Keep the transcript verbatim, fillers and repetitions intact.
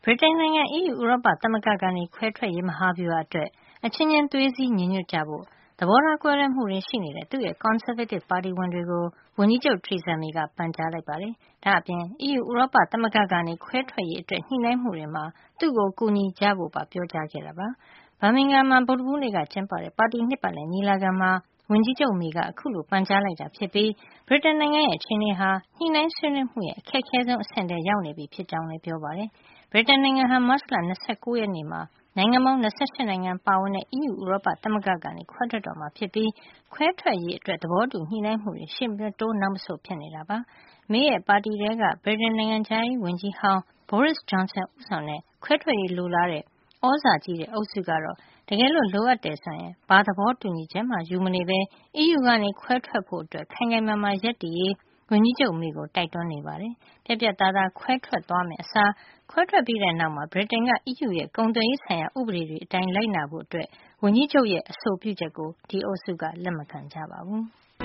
ဗြိတိန်နိုင်ငံ အီးယူ ဥရောပသမဂ္ဂကနေခွဲထွက်ရေးမဟာဗျူဟာအတွက်အချင်းချင်းသွေးစည်းညီညွတ်ကြဖို့သဘောထားကွဲလွဲမှုတွေရှိနေတဲ့သူ့ရဲ့ Conservative ပါတီဝင်တွေကိုဝန်ကြီးချုပ် Theresa May ကပန်ကြားလိုက်ပါတယ်။ဒါ့အပြင် အီးယူ ဥရောပသမဂ္ဂကနေခွဲထွက်ရေးအတွက်ညှိနှိုင်းမှုတွေမှာသူ့ကိုကူညီကြဖို့ပါပြောကြားခဲ့တာပါ။ ဘာမင်ဂမ်မှာ ဗုဒ္ဓဟူးနေ့ကကျင်းပတဲ့ပါတီနှစ်ပတ်လည်ညီလာခံမှာဝန်ကြီးချုပ် May ကအခုလိုပန်ကြားလိုက်တာဖြစ်ပြီးဗြိတိန်နိုင်ငံရဲ့အခြေအနေဟာညှိနှိုင်းဆွေးနွေးမှုရဲ့အခက်ခဲဆုံးအဆင့်ထဲရောက်နေပြီဖြစ်ကြောင်းလည်းပြောပါတယ်။ ဗြိတိန်နိုင်ငံဟာ မတ်လ ၂၉ ရက်နေ့မှာနိုင်ငံပေါင်း ၂၈ နိုင်ငံပါဝင်တဲ့ အီးယူ ဥရောပသမဂ္ဂကနေခွဲထွက်တော့မှာဖြစ်ပြီးခွဲထွက်ရေးအတွက်သဘောတူညှိနှိုင်းမှုတွေရှေ့မတိုးနောက်မဆုတ်ဖြစ်နေတာပါ။ May ရဲ့ပါတီထဲက ဗြိတိန်နိုင်ငံခြားရေးဝန်ကြီးဟောင်း Boris Johnson ဦးဆောင်တဲ့ခွဲထွက်ရေးလိုလားတဲ့သြဇာကြီးတဲ့အုပ်စုကတော့တကယ်လို့လိုအပ်တယ်ဆိုရင်ဘာသဘောတူညီချက်မှယူမနေပဲ အီးယူကနေခွဲထွက်ဖို့ခိုင်ခိုင်မာမာရပ်တည်ရေးဝန်ကြီးချုပ် May ကိုတိုက်တွန်းနေပါတယ်။ ပြတ်ပြတ်သားသားခွဲထွက်သွားမယ့်အစားခွဲထွက်ပြီးတဲ့နောက်မှာဗြိတိန်က အီးယူရဲ့ကုန်သွယ်ရေးဆိုင်ရာဥပဒေတွေအတိုင်းလိုက်နာဖို့ဝန်ကြီးချုပ်ရဲ့အဆိုပြုချက်ကိုဒီအုပ်စုကလက်မခံကြပါဘူး။